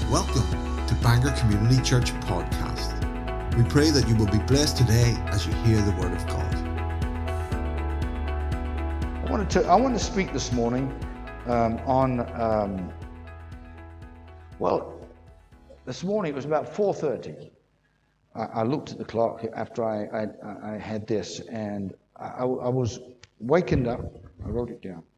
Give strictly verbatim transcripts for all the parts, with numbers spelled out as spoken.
Welcome to Bangor Community Church Podcast. We pray that you will be blessed today as you hear the Word of God. I want to, I want to speak this morning um, on, um, well, this morning it was about four thirty. I, I looked at the clock after I, I, I had this, and I, I was wakened up. I wrote it down.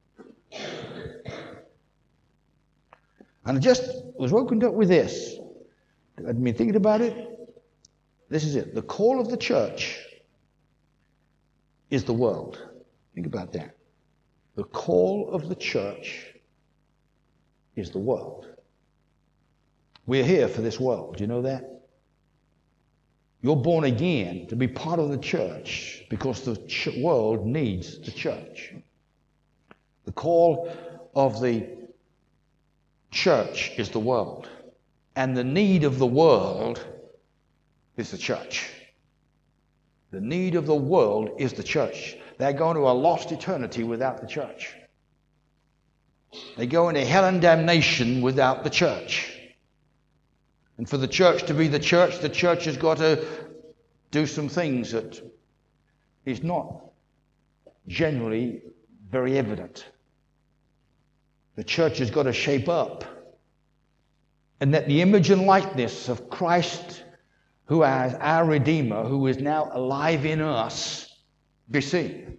And I just was woken up with this. I'd been thinking about it. This is it. The call of the church is the world. Think about that. The call of the church is the world. We're here for this world. Do you know that? You're born again to be part of the church because the ch- world needs the church. The call of the church is the world. And the need of the world is the church. The need of the world is the church. They're going to a lost eternity without the church. They go into hell and damnation without the church. And for the church to be the church, the church has got to do some things that is not generally very evident. The church has got to shape up and let the image and likeness of Christ, who is our Redeemer, who is now alive in us, be seen.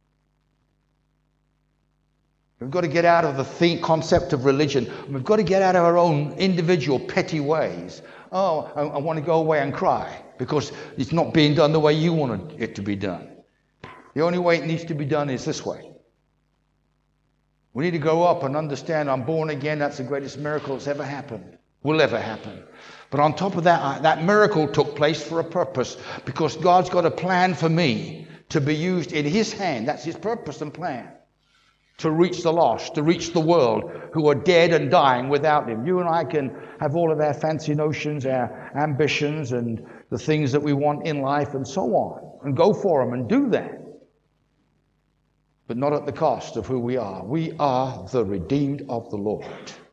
We've got to get out of the theme, concept of religion. We've got to get out of our own individual petty ways. Oh, I, I want to go away and cry because it's not being done the way you wanted it to be done. The only way it needs to be done is this way. We need to grow up and understand I'm born again. That's the greatest miracle that's ever happened, will ever happen. But on top of that, that miracle took place for a purpose because God's got a plan for me to be used in His hand. That's His purpose and plan. To reach the lost, to reach the world who are dead and dying without Him. You and I can have all of our fancy notions, our ambitions, and the things that we want in life and so on, and go for them and do that. But not at the cost of who we are. We are the redeemed of the Lord.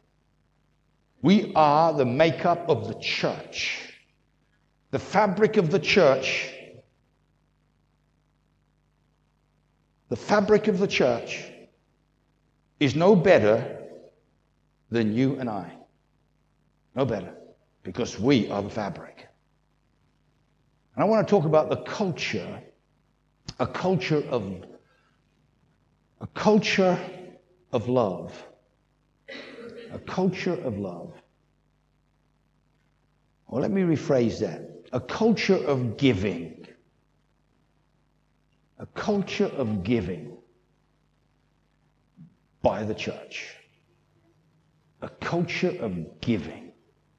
We are the makeup of the church. The fabric of the church, the fabric of the church is no better than you and I. No better. Because we are the fabric. And I want to talk about the culture, a culture of A culture of love. A culture of love. Well, let me rephrase that. A culture of giving. A culture of giving by the church. A culture of giving.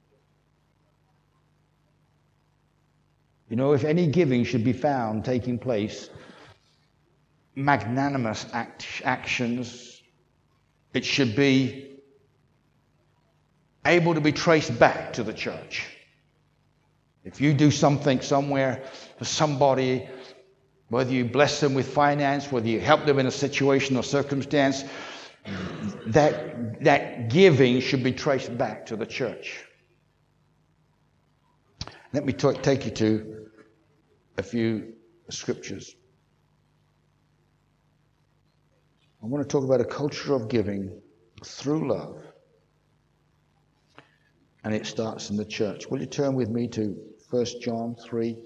You know, if any giving should be found taking place, magnanimous act, actions, it should be able to be traced back to the church. If you do something somewhere for somebody, whether you bless them with finance, whether you help them in a situation or circumstance, that, that giving should be traced back to the church. Let me talk, take you to a few scriptures. I want to talk about a culture of giving through love. And it starts in the church. Will you turn with me to First John three?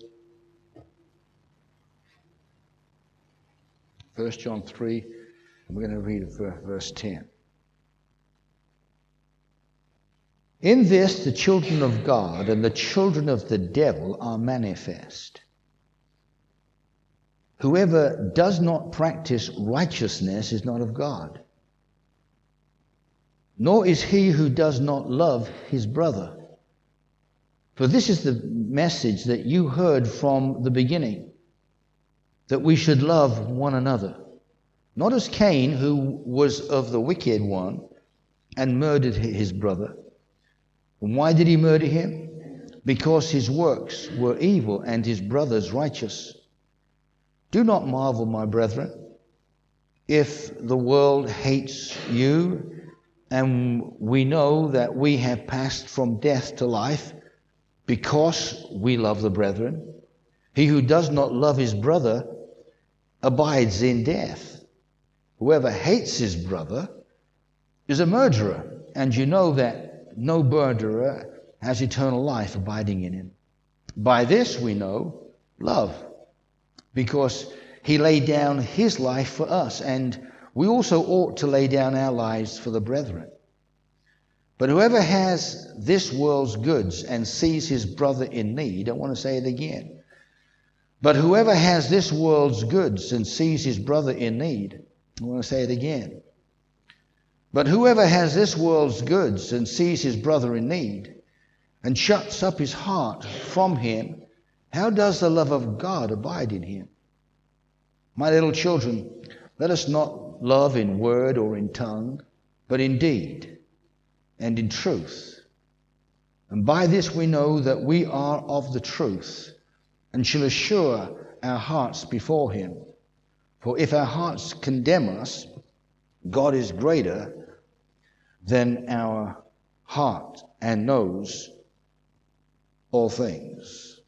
First John three, and we're going to read verse ten. In this the children of God and the children of the devil are manifest. Whoever does not practice righteousness is not of God, nor is he who does not love his brother. For this is the message that you heard from the beginning, that we should love one another. Not as Cain, who was of the wicked one and murdered his brother. And why did he murder him? Because his works were evil and his brother's righteous. Do not marvel, my brethren, if the world hates you. And we know that we have passed from death to life because we love the brethren. He who does not love his brother abides in death. Whoever hates his brother is a murderer, and you know that no murderer has eternal life abiding in him. By this we know love, because he laid down his life for us, and we also ought to lay down our lives for the brethren. But whoever has this world's goods and sees his brother in need, I want to say it again. But whoever has this world's goods and sees his brother in need, I want to say it again. But whoever has this world's goods and sees his brother in need and shuts up his heart from him, how does the love of God abide in him? My little children, let us not love in word or in tongue, but in deed and in truth. And by this we know that we are of the truth, and shall assure our hearts before him. For if our hearts condemn us, God is greater than our heart and knows all things.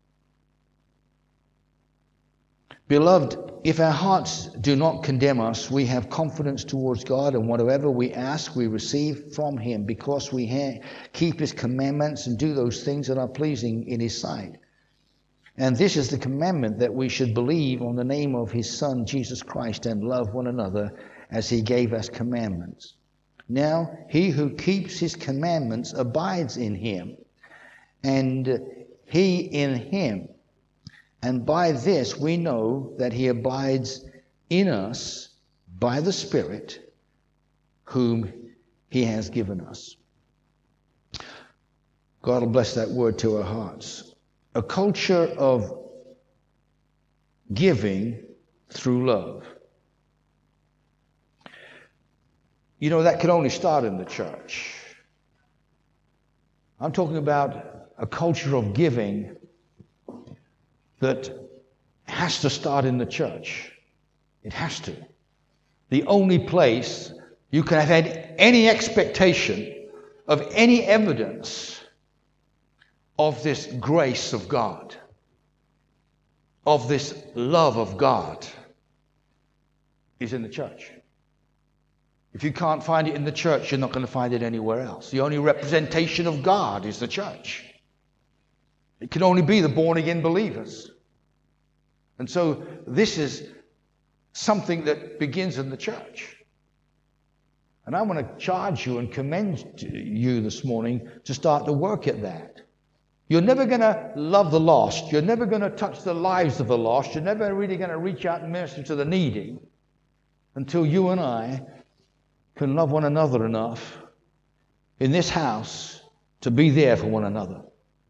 Beloved, if our hearts do not condemn us, we have confidence towards God, and whatever we ask, we receive from him, because we ha- keep his commandments and do those things that are pleasing in his sight. And this is the commandment, that we should believe on the name of his Son, Jesus Christ, and love one another as he gave us commandments. Now, he who keeps his commandments abides in him, and he in him. And by this we know that he abides in us by the Spirit whom he has given us. God will bless that word to our hearts. A culture of giving through love. You know, that can only start in the church. I'm talking about a culture of giving that has to start in the church. It has to. The only place you can have had any expectation of any evidence of this grace of God, of this love of God, is in the church. If you can't find it in the church, you're not going to find it anywhere else. The only representation of God is the church. It can only be the born-again believers. And so this is something that begins in the church. And I want to charge you and commend you this morning to start to work at that. You're never going to love the lost. You're never going to touch the lives of the lost. You're never really going to reach out and minister to the needy until you and I can love one another enough in this house to be there for one another.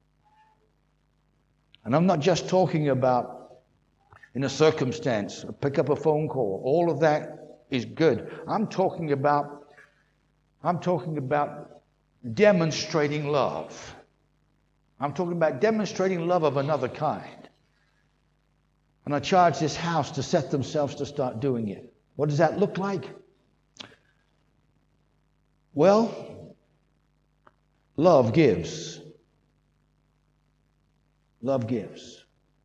And I'm not just talking about in a circumstance, pick up a phone call. All of that is good. I'm talking about, I'm talking about demonstrating love. I'm talking about demonstrating love of another kind. And I charge this house to set themselves to start doing it. What does that look like? Well, love gives. Love gives.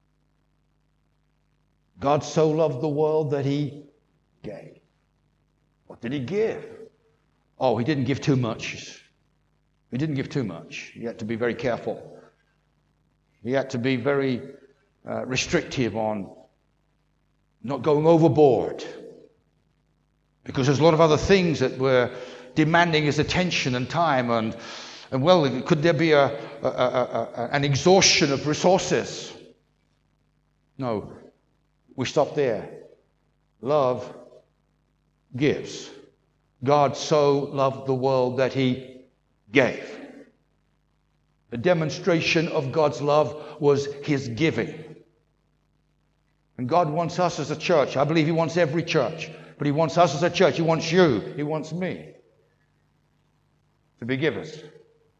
God so loved the world that he gave. What did he give? Oh, he didn't give too much. He didn't give too much. He had to be very careful. He had to be very uh, restrictive on not going overboard. Because there's a lot of other things that were demanding his attention and time. And, and well, could there be a, a, a, a, an exhaustion of resources? No. We stop there. Love gives. God so loved the world that he gave. The demonstration of God's love was his giving. And God wants us as a church. I believe he wants every church. But he wants us as a church. He wants you. He wants me to be givers. To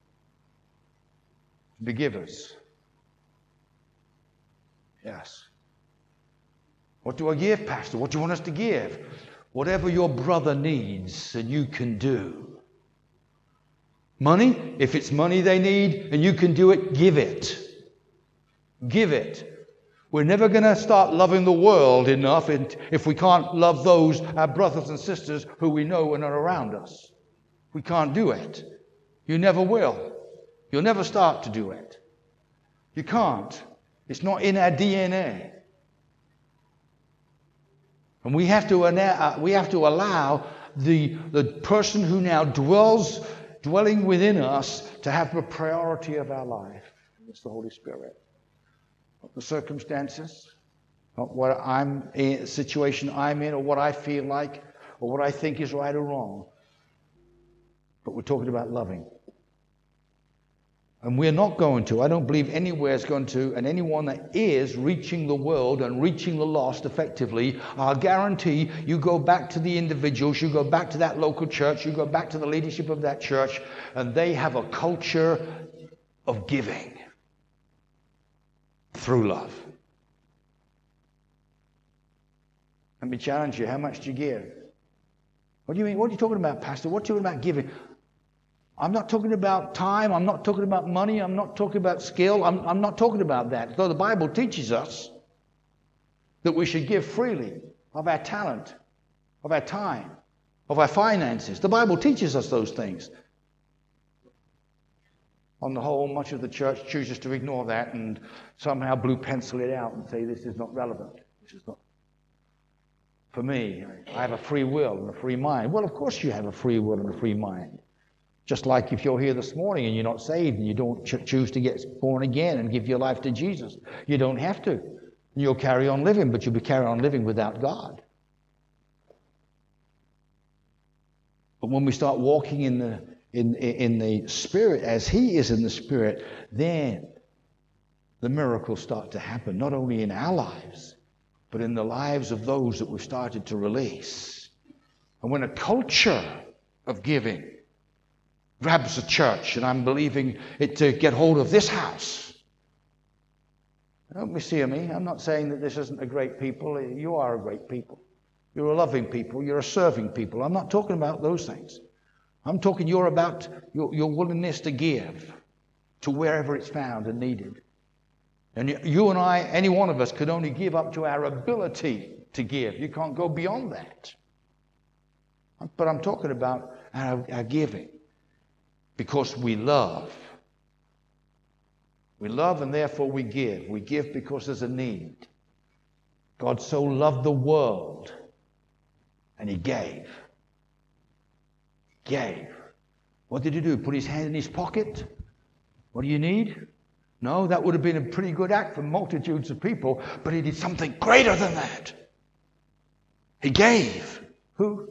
be givers. Yes. What do I give, Pastor? What do you want us to give? Whatever your brother needs and you can do, Money, if it's money they need and you can do it, give it. Give it. We're never going to start loving the world enough if we can't love those, our brothers and sisters, who we know and are around us. We can't do it. You never will. You'll never start to do it. You can't. It's not in our D N A. And we have to, we have to allow the, the person who now dwells, dwelling within us to have the priority of our life. It's the Holy Spirit. Not the circumstances, not what I'm in, situation I'm in, or what I feel like, or what I think is right or wrong. But we're talking about loving. And we're not going to, I don't believe anywhere is going to, and anyone that is reaching the world and reaching the lost effectively, I'll guarantee you go back to the individuals, you go back to that local church, you go back to the leadership of that church, and they have a culture of giving through love. Let me challenge you, how much do you give? What do you mean? What are you talking about, Pastor? What are you talking about giving? I'm not talking about time. I'm not talking about money. I'm not talking about skill. I'm, I'm not talking about that. Though the Bible teaches us that we should give freely of our talent, of our time, of our finances. The Bible teaches us those things. On the whole, much of the church chooses to ignore that and somehow blue pencil it out and say this is not relevant. This is not. For me, I have a free will and a free mind. Well, of course you have a free will and a free mind. Just like if you're here this morning and you're not saved and you don't ch- choose to get born again and give your life to Jesus, you don't have to. You'll carry on living, but you'll be carrying on living without God. But when we start walking in the in in the Spirit as He is in the Spirit, then the miracles start to happen, not only in our lives, but in the lives of those that we've started to release. And when a culture of giving grabs a church, and I'm believing it to get hold of this house. Don't mishear me. I'm not saying that this isn't a great people. You are a great people. You're a loving people. You're a serving people. I'm not talking about those things. I'm talking you're about your, your willingness to give to wherever it's found and needed. And you and I, any one of us, could only give up to our ability to give. You can't go beyond that. But I'm talking about our, our giving. Because we love. We love and therefore we give. We give because there's a need. God so loved the world and He gave. Gave. What did He do? Put His hand in His pocket? What do you need? No, that would have been a pretty good act for multitudes of people, but He did something greater than that. He gave. Who?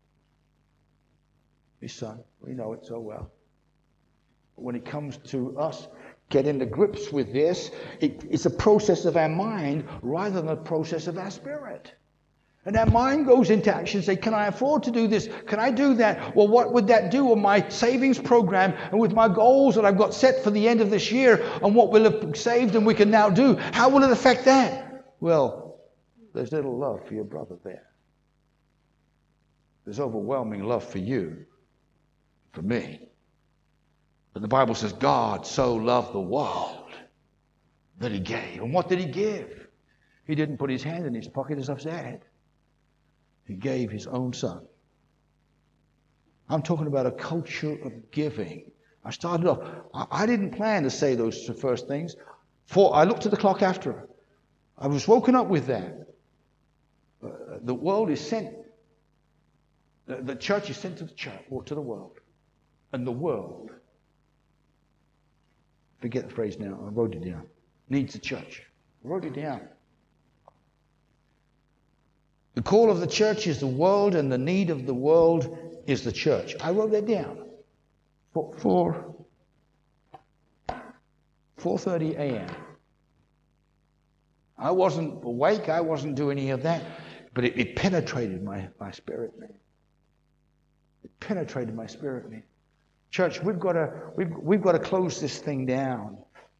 His Son. We know it so well. When it comes to us getting to grips with this, it, it's a process of our mind rather than a process of our spirit. And our mind goes into action and say, can I afford to do this? Can I do that? Well, what would that do on my savings program and with my goals that I've got set for the end of this year and what we'll have saved and we can now do? How will it affect that? Well, there's little love for your brother there. There's overwhelming love for you, for me. But the Bible says God so loved the world that He gave. And what did He give? He didn't put His hand in His pocket, as I've said. He gave His own Son. I'm talking about a culture of giving. I started off, I didn't plan to say those first things. For I looked at the clock after. I was woken up with that. Uh, the world is sent, the, the church is sent to the church, or to the world. And the world, forget the phrase now, I wrote it down, needs a church. I wrote it down. The call of the church is the world, and the need of the world is the church. I wrote that down. For, for four thirty a.m. I wasn't awake, I wasn't doing any of that, but it, it penetrated my, my spirit, man. It penetrated my spirit, man. Church, we've got to we've we've got to close this thing down.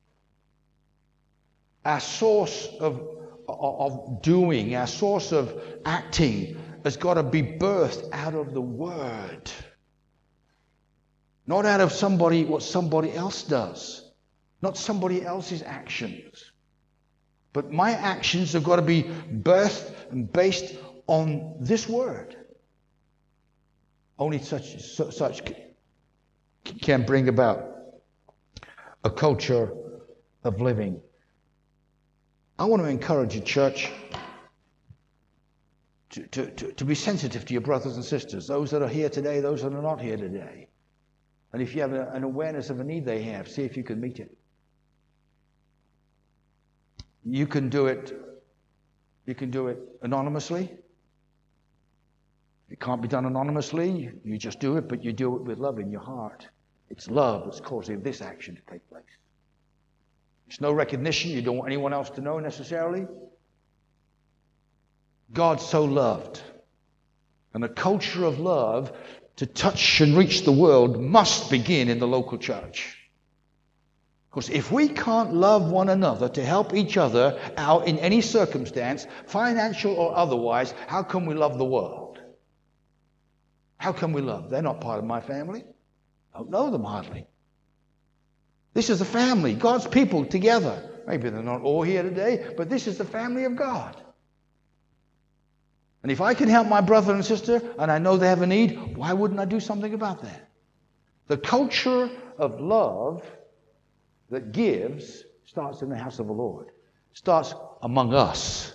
Our source of of doing, our source of acting has got to be birthed out of the Word. Not out of somebody, what somebody else does. Not somebody else's actions. But my actions have got to be birthed and based on this word. Only such, such can bring about a culture of living. I want to encourage you, church, to, to, to, to be sensitive to your brothers and sisters, those that are here today, those that are not here today. And if you have a, an awareness of a need they have, see if you can meet it. You can do it, you can do it anonymously. It can't be done anonymously. You just do it, but you do it with love in your heart. It's love that's causing this action to take place. It's no recognition. You don't want anyone else to know necessarily. God so loved. And a culture of love to touch and reach the world must begin in the local church. Because if we can't love one another to help each other out in any circumstance, financial or otherwise, how can we love the world? How can we love? They're not part of my family. I don't know them hardly. This is a family, God's people together. Maybe they're not all here today, but this is the family of God. And if I can help my brother and sister, and I know they have a need, why wouldn't I do something about that? The culture of love that gives starts in the house of the Lord. Starts among us.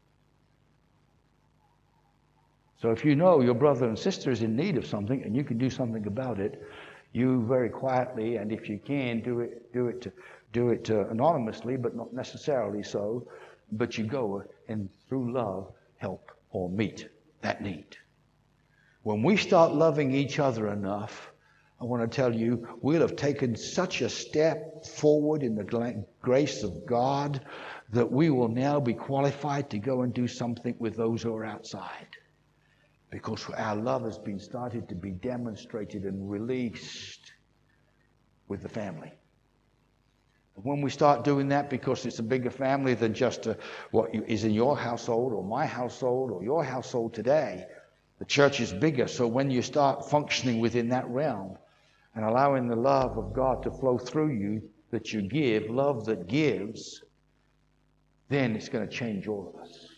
So if you know your brother and sister is in need of something and you can do something about it, you very quietly, and if you can, do it do it, do it uh, anonymously, but not necessarily so, but you go and through love help or meet that need. When we start loving each other enough, I want to tell you, we'll have taken such a step forward in the grace of God that we will now be qualified to go and do something with those who are outside. Because our love has been started to be demonstrated and released with the family. And when we start doing that, because it's a bigger family than just a, what is in your household or my household or your household today, the church is bigger. So when you start functioning within that realm and allowing the love of God to flow through you, that you give, love that gives, then it's going to change all of us.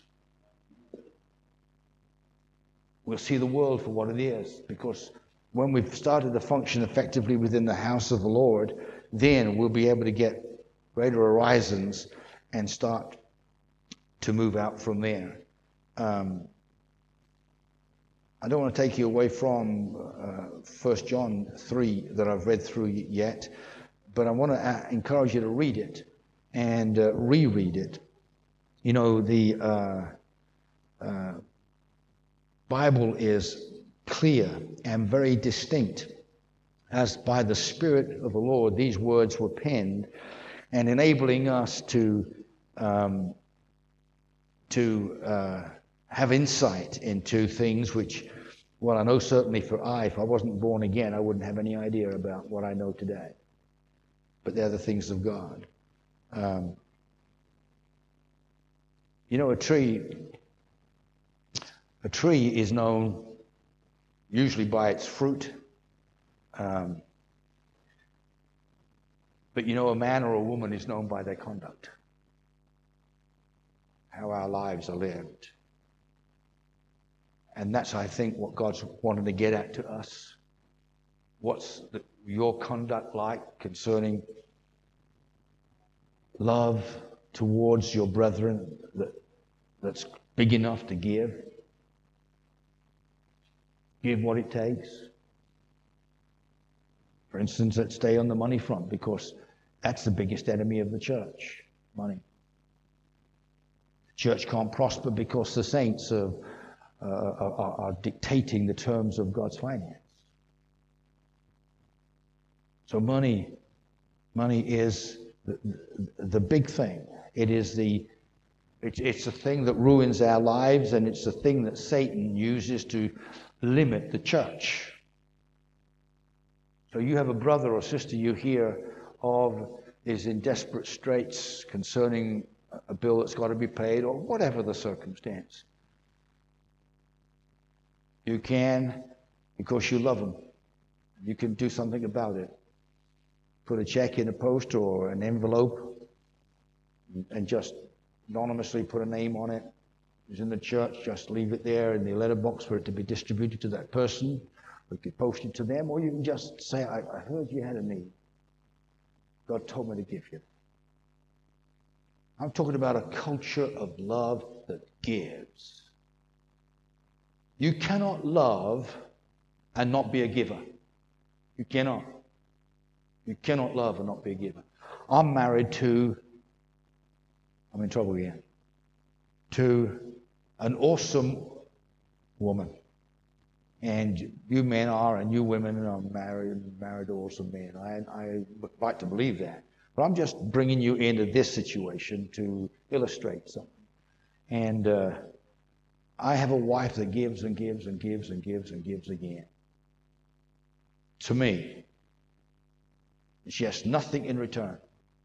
We'll see the world for what it is, because when we've started to function effectively within the house of the Lord, then we'll be able to get greater horizons and start to move out from there. Um, I don't want to take you away from uh, First John three that I've read through yet, but I want to uh, encourage you to read it and uh, reread it. You know, the uh, uh, Bible is clear and very distinct, as by the Spirit of the Lord these words were penned, and enabling us to um, to uh, have insight into things which, well, I know certainly for I, if I wasn't born again, I wouldn't have any idea about what I know today. But they're the things of God. Um, you know, a tree, a tree is known usually by its fruit. Um, but you know, a man or a woman is known by their conduct. How our lives are lived. And that's, I think, what God's wanting to get at to us. What's the, your conduct like concerning love towards your brethren that, that's big enough to give? Give what it takes. For instance, let's stay on the money front, because that's the biggest enemy of the church, money. The church can't prosper because the saints are, uh, are, are dictating the terms of God's finance. So money, money is the, the big thing. It is the, it's, it's the thing that ruins our lives, and it's the thing that Satan uses to limit the church. So you have a brother or sister you hear of is in desperate straits concerning a bill that's got to be paid, or whatever the circumstance. You can, because you love them, You can do something about it. Put a check in a post or an envelope and just anonymously put a name on it. It's in the church, just leave it there in the letterbox for it to be distributed to that person. We could post it to them, or you can just say, I, I heard you had a need. God told me to give you. I'm talking about a culture of love that gives. You cannot love and not be a giver. You cannot. You cannot love and not be a giver. I'm married to, I'm in trouble again, to an awesome woman. And you men are, and you women are married, married to awesome men. I, I like to believe that. But I'm just bringing you into this situation to illustrate something. And uh, I have a wife that gives and gives and gives and gives and gives again. To me. She has nothing in return.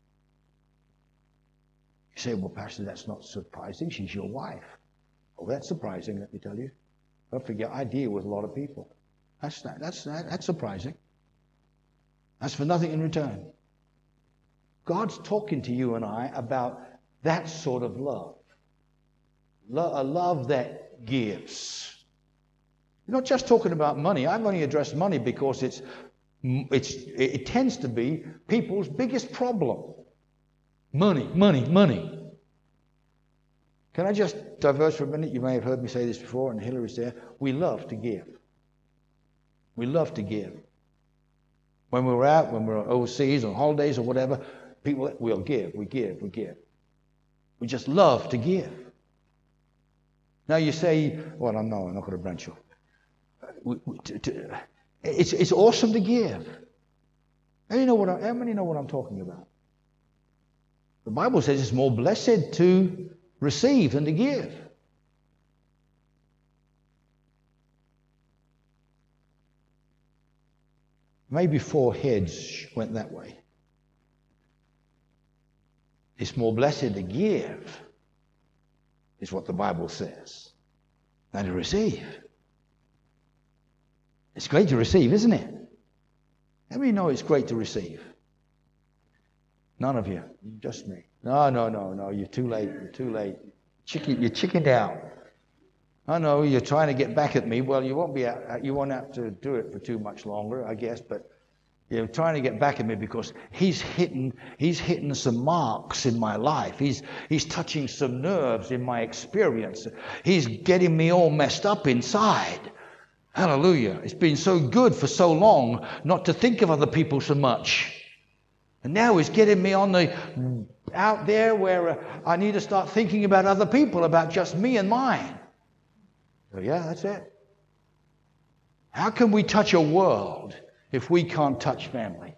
You say, well, Pastor, that's not surprising. She's your wife. Oh, that's surprising, let me tell you. Don't forget, I deal with a lot of people. That's not, that's that, that's surprising. That's for nothing in return. God's talking to you and I about that sort of love. Lo- a love that gives. You're not just talking about money. I've only addressed money because it's It's, it tends to be people's biggest problem. Money, money, money. Can I just diverge for a minute? You may have heard me say this before, and Hillary's there. We love to give. We love to give. When we're out, when we're overseas on holidays or whatever, people, we'll give, we give, we give. We just love to give. Now you say, well, I'm, no, I'm not going to branch off. We, we, to, to, It's, it's awesome to give. How many know what I, how many know what I'm talking about? The Bible says it's more blessed to receive than to give. Maybe four heads went that way. It's more blessed to give, is what the Bible says, than to receive. It's great to receive, isn't it? How many know it's great to receive? None of you. Just me. No, no, no, no. You're too late. You're too late. Chicken, you're chickened out. I know you're trying to get back at me. Well, you won't be. You won't have to do it for too much longer, I guess. But you're trying to get back at me because he's hitting. He's hitting some marks in my life. He's he's touching some nerves in my experience. He's getting me all messed up inside. Hallelujah. It's been so good for so long not to think of other people so much. And now he's getting me on the out there where uh, I need to start thinking about other people, about just me and mine. So yeah, that's it. How can we touch a world if we can't touch family?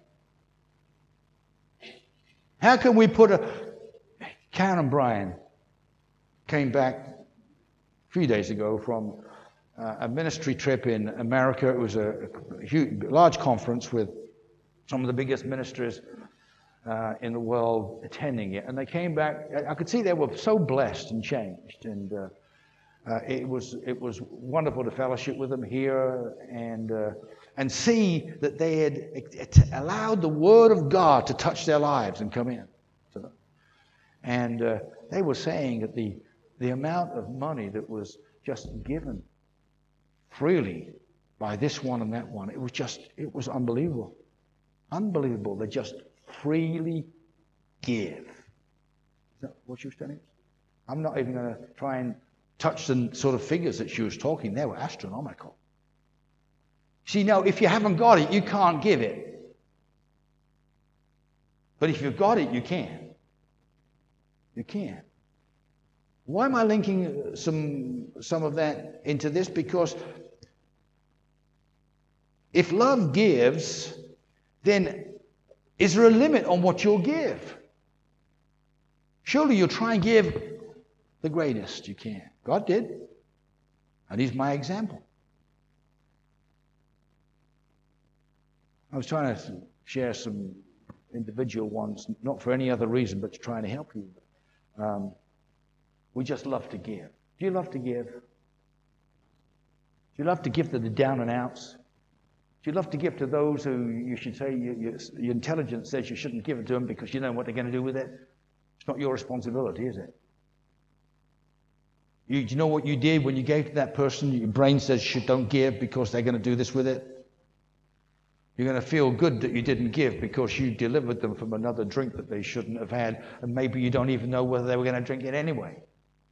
How can we put a... Karen and Brian came back a few days ago from uh, a ministry trip in America. It was a, a huge, large conference with some of the biggest ministers uh, in the world attending it. And they came back. I could see they were so blessed and changed. And uh, uh, it was it was wonderful to fellowship with them here and uh, and see that they had allowed the Word of God to touch their lives and come in to them. And uh, they were saying that the the amount of money that was just given freely by this one and that one, it was just, it was unbelievable. Unbelievable. They just freely give. Is that what she was telling us? I'm not even going to try and touch the sort of figures that she was talking. They were astronomical. See, now, if you haven't got it, you can't give it. But if you've got it, you can. You can. Why am I linking some some of that into this? Because if love gives, then is there a limit on what you'll give? Surely you'll try and give the greatest you can. God did. And He's my example. I was trying to share some individual ones, not for any other reason, but to try and help you. Um, we just love to give. Do you love to give? Do you love to give to the down and outs? Do you love to give to those who you should say, you, you, your intelligence says you shouldn't give it to them because you know what they're going to do with it? It's not your responsibility, is it? You, do you know what you did when you gave to that person? Your brain says you don't give because they're going to do this with it. You're going to feel good that you didn't give because you delivered them from another drink that they shouldn't have had, and maybe you don't even know whether they were going to drink it anyway.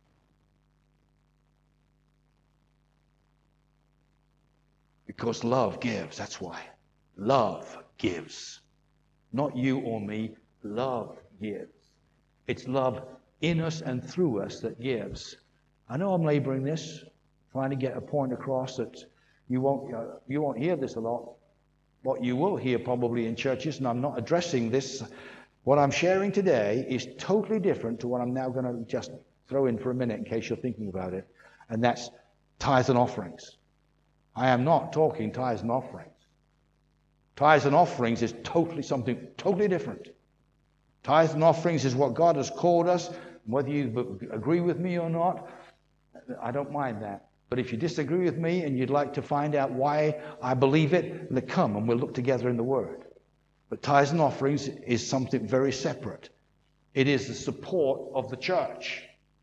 Because love gives, that's why. Love gives. Not you or me, love gives. It's love in us and through us that gives. I know I'm laboring this, trying to get a point across that you won't, uh, you won't hear this a lot. What you will hear probably in churches, and I'm not addressing this, what I'm sharing today is totally different to what I'm now going to just throw in for a minute in case you're thinking about it, and that's tithes and offerings. I am not talking tithes and offerings. Tithes and offerings is totally something totally different. Tithes and offerings is what God has called us. Whether you agree with me or not, I don't mind that. But if you disagree with me and you'd like to find out why I believe it, then come and we'll look together in the Word. But tithes and offerings is something very separate. It is the support of the church.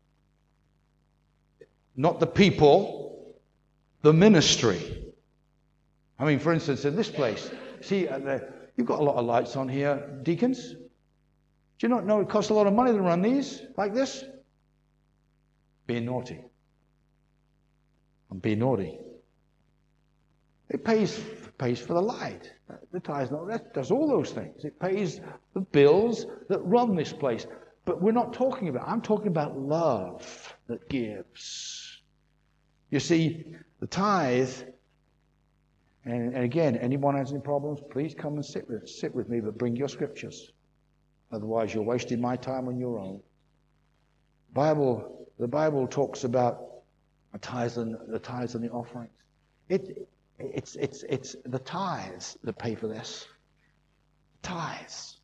Not the people, the ministry. I mean, for instance, in this place, see, uh, you've got a lot of lights on here, deacons. Do you not know it costs a lot of money to run these like this? Being naughty. I'm being naughty. It pays pays for the light. The tithes, that does all those things. It pays the bills that run this place. But we're not talking about, I'm talking about love that gives. You see, the tithe, and, and again, anyone has any problems, please come and sit with, sit with me, but bring your scriptures. Otherwise, you're wasting my time on your own. Bible, the Bible talks about the tithes and the tithes and the offerings. It, it's it's it's the tithes that pay for this. Tithes.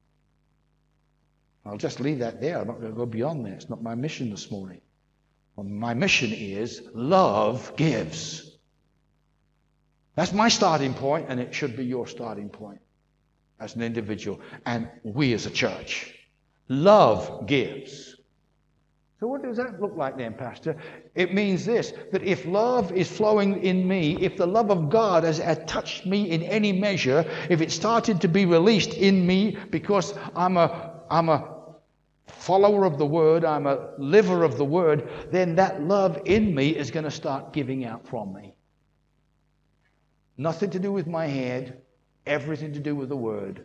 I'll just leave that there. I'm not going to go beyond that. It's not my mission this morning. Well, my mission is love gives. That's my starting point, and it should be your starting point as an individual, and we as a church. Love gives. So what does that look like then, Pastor? It means this, that if love is flowing in me, if the love of God has, has touched me in any measure, if it started to be released in me because I'm a, I'm a follower of the Word, I'm a liver of the Word, then that love in me is going to start giving out from me. Nothing to do with my head, everything to do with the Word.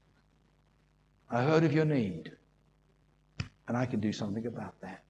I heard of your need. And I can do something about that.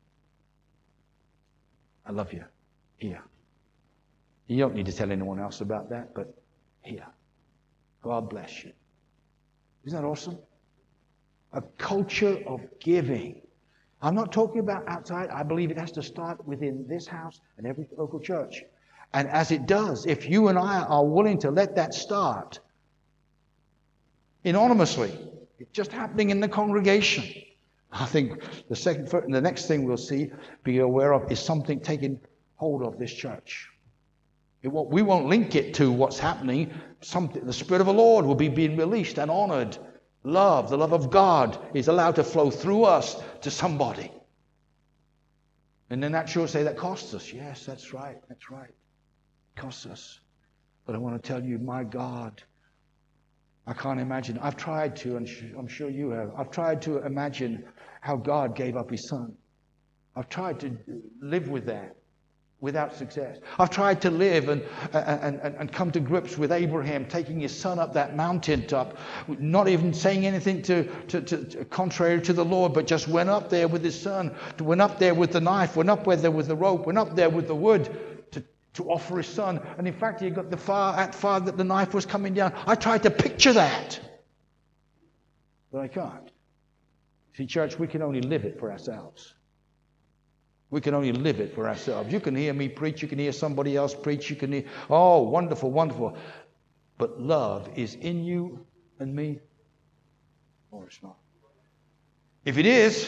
I love you. Here. You don't need to tell anyone else about that, but here. God bless you. Isn't that awesome? A culture of giving. I'm not talking about outside. I believe it has to start within this house and every local church. And as it does, if you and I are willing to let that start anonymously, it's just happening in the congregation. I think the second, the next thing we'll see, be aware of, is something taking hold of this church. It won't, we won't link it to what's happening. Something, the Spirit of the Lord will be being released and honored. Love, the love of God, is allowed to flow through us to somebody. And then that sure say that costs us. Yes, that's right. That's right. It costs us. But I want to tell you, my God, I can't imagine. I've tried to, and I'm sure you have. I've tried to imagine how God gave up His Son. I've tried to live with that without success. I've tried to live and, and, and, and come to grips with Abraham taking his son up that mountaintop, not even saying anything to, to, to, to contrary to the Lord, but just went up there with his son, went up there with the knife, went up there with the rope, went up there with the wood to, to offer his son. And in fact, he got the far at far that the knife was coming down. I tried to picture that, but I can't. See, church, we can only live it for ourselves. We can only live it for ourselves. You can hear me preach. You can hear somebody else preach. You can hear, oh, wonderful, wonderful. But love is in you and me, or it's not. If it is,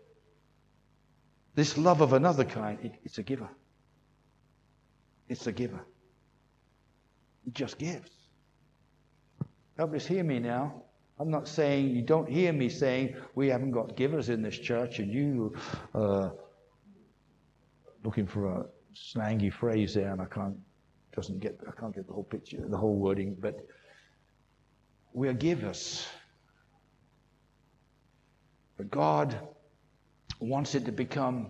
this love of another kind, it, it's a giver. It's a giver. It just gives. Help us hear me now. I'm not saying, you don't hear me saying we haven't got givers in this church and you uh, looking for a slangy phrase there, and I can't doesn't get I can't get the whole picture, the whole wording, but we are givers. But God wants it to become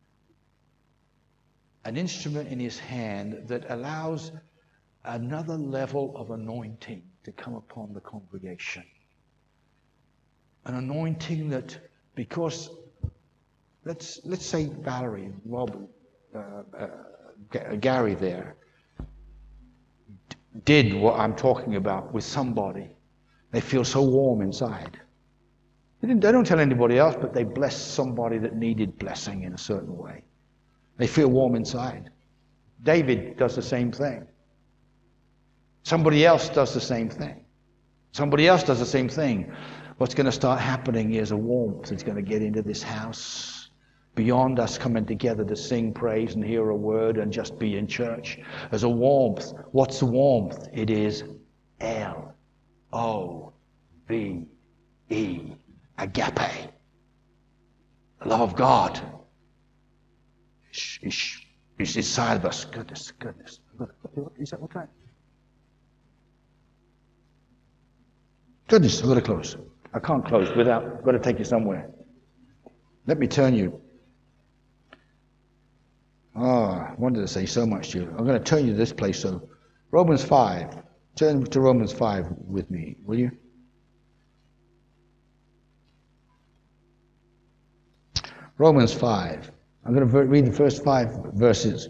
an instrument in His hand that allows another level of anointing to come upon the congregation. An anointing that, because let's let's say Valerie, Rob, uh, uh, Gary there d- did what I'm talking about with somebody. They feel so warm inside. They, didn't, they don't tell anybody else, but they blessed somebody that needed blessing in a certain way. They feel warm inside. David does the same thing. Somebody else does the same thing. Somebody else does the same thing. What's going to start happening is a warmth that's going to get into this house. Beyond us coming together to sing praise and hear a word and just be in church. There's a warmth. What's the warmth? It is L O V E. Agape. The love of God. Is, is inside of us. Goodness, goodness. Is that what time? Goodness, I've got to close. I can't close without, I've got to take you somewhere. Let me turn you. Oh, I wanted to say so much to you. I'm going to turn you to this place. So, Romans five. Turn to Romans five with me, will you? Romans five. I'm going to read the first five verses.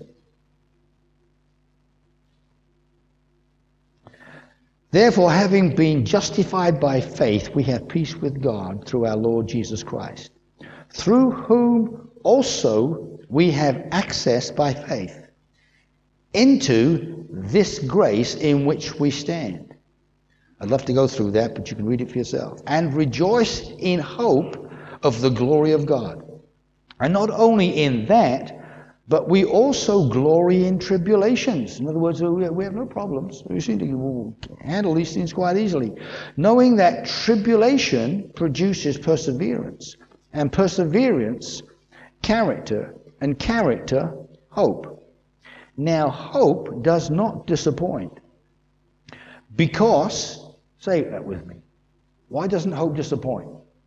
Therefore, having been justified by faith, we have peace with God through our Lord Jesus Christ, through whom also we have access by faith into this grace in which we stand. I'd love to go through that, but you can read it for yourself. And rejoice in hope of the glory of God. And not only in that, but we also glory in tribulations. In other words, we have no problems. We seem to handle these things quite easily. Knowing that tribulation produces perseverance, and perseverance, character, and character, hope. Now, hope does not disappoint. Because, say that with me, why doesn't hope disappoint?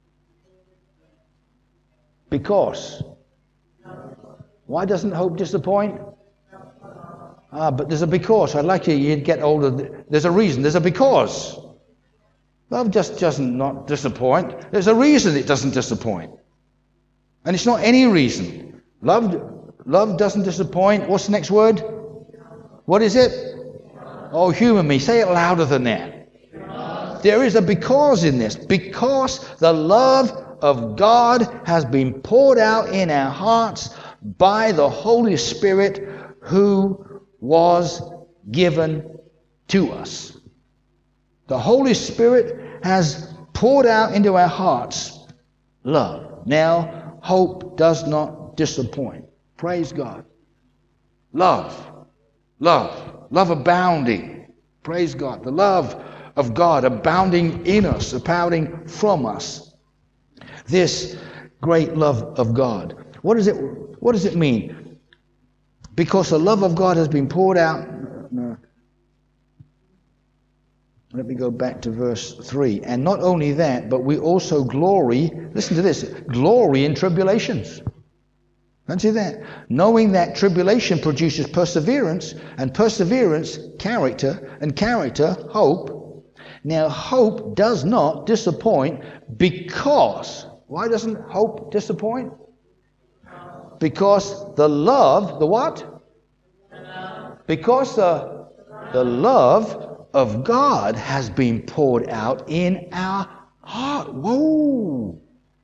Because. Why doesn't hope disappoint? Ah, but there's a because. I'd like you, you'd get older. There's a reason. There's a because. Love just doesn't not disappoint. There's a reason it doesn't disappoint. And it's not any reason. Love, love doesn't disappoint. What's the next word? What is it? Oh, humor me. Say it louder than that. Because. There is a because in this. Because the love of God has been poured out in our hearts by the Holy Spirit who was given to us. The Holy Spirit has poured out into our hearts love. Now, hope does not disappoint. Praise God. Love. Love. Love abounding. Praise God. The love of God abounding in us, abounding from us. This great love of God. What does it, what does it mean? Because the love of God has been poured out. No. Let me go back to verse three. And not only that, but we also glory, listen to this, glory in tribulations. Don't see that? Knowing that tribulation produces perseverance, and perseverance, character, and character, hope. Now, hope does not disappoint because, why doesn't hope disappoint? Because the love, the what? Because the, the love of God has been poured out in our heart. Whoa!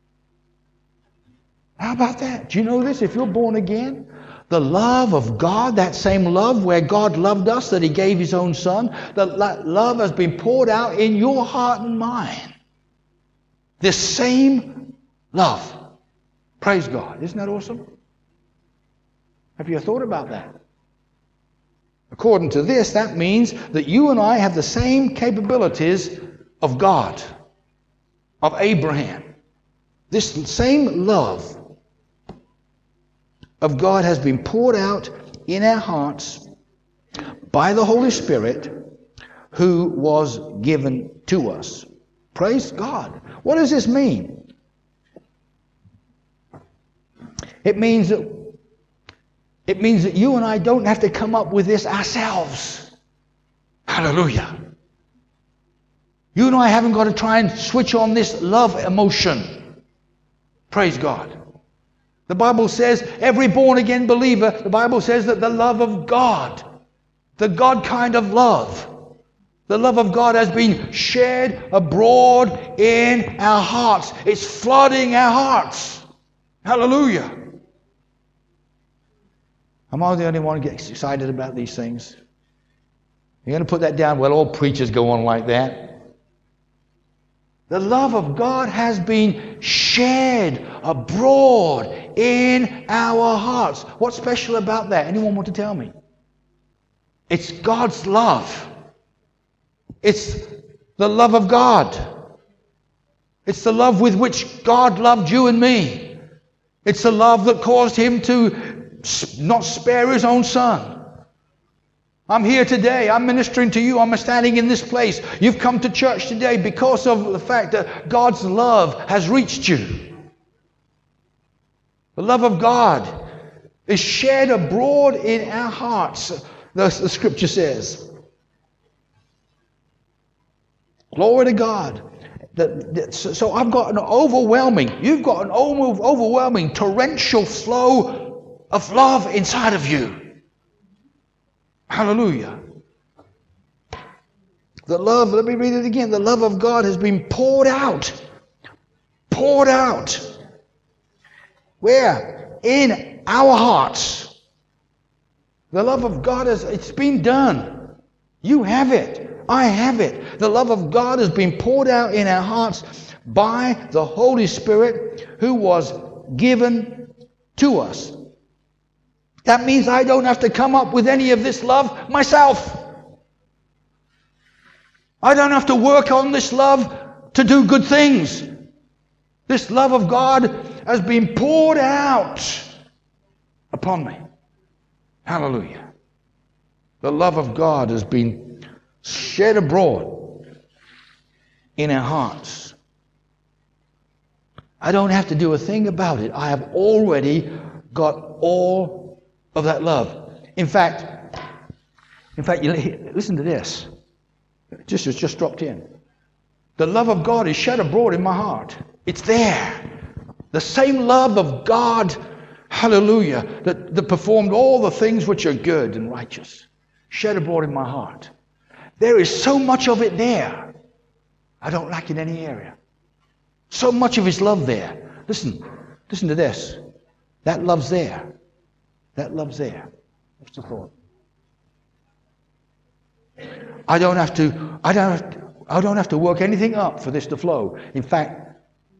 How about that? Do you know this? If you're born again, the love of God, that same love where God loved us, that He gave His own Son, that love has been poured out in your heart and mind. This same love. Praise God. Isn't that awesome? Have you thought about that? According to this, that means that you and I have the same capabilities of God, of Abraham. This same love of God has been poured out in our hearts by the Holy Spirit who was given to us. Praise God. What does this mean? It means that it means that you and I don't have to come up with this ourselves. Hallelujah. You and I haven't got to try and switch on this love emotion. Praise God. The Bible says every born-again believer, the Bible says that the love of God, the God kind of love, the love of God has been shed abroad in our hearts. It's flooding our hearts. Hallelujah. Am I the only one who gets excited about these things? You're going to put that down? Well, all preachers go on like that. The love of God has been shed abroad in our hearts. What's special about that? Anyone want to tell me? It's God's love. It's the love of God. It's the love with which God loved you and me. It's the love that caused him to not spare his own son. I'm here today. I'm ministering to you. I'm standing in this place. You've come to church today because of the fact that God's love has reached you. The love of God is shed abroad in our hearts, the, the scripture says. Glory to God. So I've got an overwhelming, you've got an overwhelming torrential flow of love inside of you. Hallelujah. The love, let me read it again. The love of God has been poured out. Poured out. Where? In our hearts. The love of God has, it's been done. You have it. I have it. The love of God has been poured out in our hearts by the Holy Spirit who was given to us. That means I don't have to come up with any of this love myself. I don't have to work on this love to do good things. This love of God has been poured out upon me. Hallelujah. The love of God has been shed abroad in our hearts. I don't have to do a thing about it. I have already got all of that love. In fact, in fact, you listen to this. Just it's just dropped in. The love of God is shed abroad in my heart. It's there. The same love of God, hallelujah, that, that performed all the things which are good and righteous, shed abroad in my heart. There is so much of it there. I don't lack in any area. So much of his love there. Listen, listen to this. That love's there. That love's there. What's the thought? I don't have to, I don't have to, I don't have to work anything up for this to flow. In fact,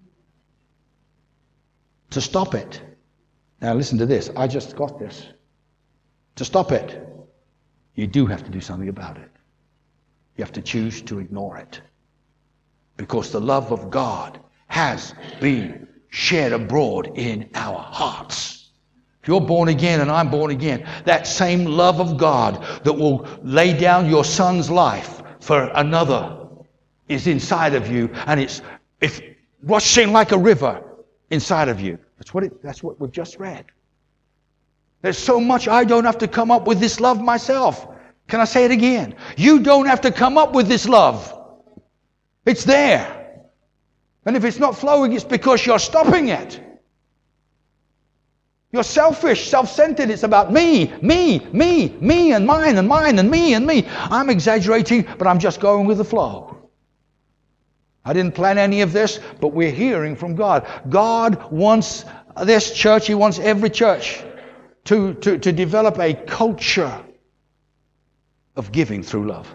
to stop it. Now listen to this. I just got this. To stop it, you do have to do something about it. You have to choose to ignore it. Because the love of God has been shed abroad in our hearts. If you're born again and I'm born again, that same love of God that will lay down your son's life for another is inside of you, and it's it's rushing like a river inside of you. That's what it, that's what we've just read. There's so much I don't have to come up with this love myself. Can I say it again? You don't have to come up with this love. It's there. And if it's not flowing, it's because you're stopping it. You're selfish, self-centered. It's about me, me, me, me and mine and mine and me and me. I'm exaggerating, but I'm just going with the flow. I didn't plan any of this, but we're hearing from God. God wants this church, He wants every church to, to, to develop a culture of giving through love.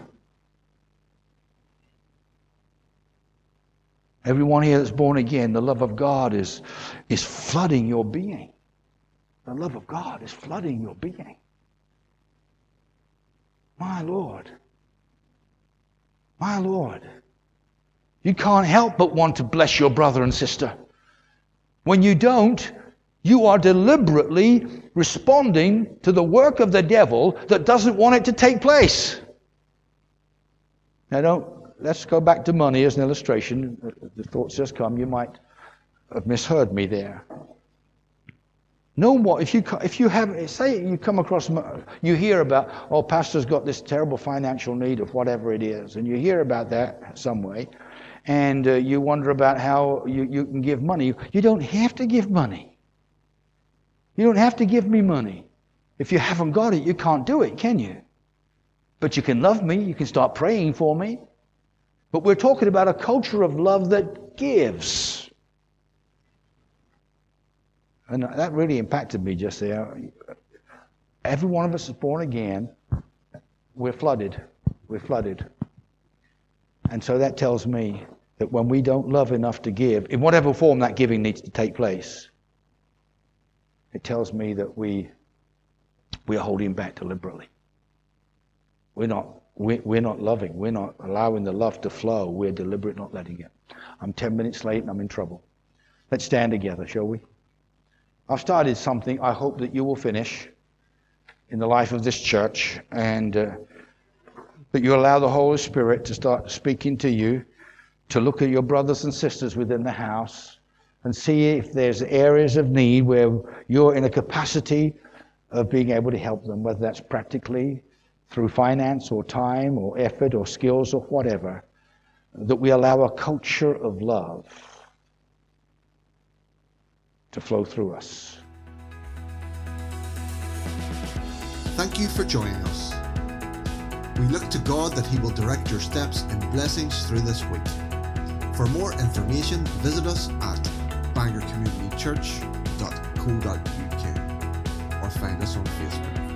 Everyone here that's born again, the love of God is, is flooding your being. The love of God is flooding your being. My Lord. My Lord. You can't help but want to bless your brother and sister. When you don't, you are deliberately responding to the work of the devil that doesn't want it to take place. Now don't, let's go back to money as an illustration. The thoughts just come, you might have misheard me there. Know what, if you if you have, say you come across, you hear about, oh, pastor's got this terrible financial need of whatever it is, and you hear about that some way, and uh, you wonder about how you, you can give money. You don't have to give money. You don't have to give me money. If you haven't got it, you can't do it, can you? But you can love me, you can start praying for me. But we're talking about a culture of love that gives. And that really impacted me just there. Every one of us is born again. We're flooded. We're flooded. And so that tells me that when we don't love enough to give, in whatever form that giving needs to take place, it tells me that we we are holding back deliberately. We're not we, we're not loving. We're not allowing the love to flow. We're deliberate not letting it. I'm ten minutes late and I'm in trouble. Let's stand together, shall we? I've started something I hope that you will finish in the life of this church, and uh, that you allow the Holy Spirit to start speaking to you, to look at your brothers and sisters within the house and see if there's areas of need where you're in a capacity of being able to help them, whether that's practically through finance or time or effort or skills or whatever, that we allow a culture of love to flow through us. Thank you for joining us. We look to God that He will direct your steps in blessings through this week. For more information, visit us at bangor community church dot co dot uk or find us on Facebook.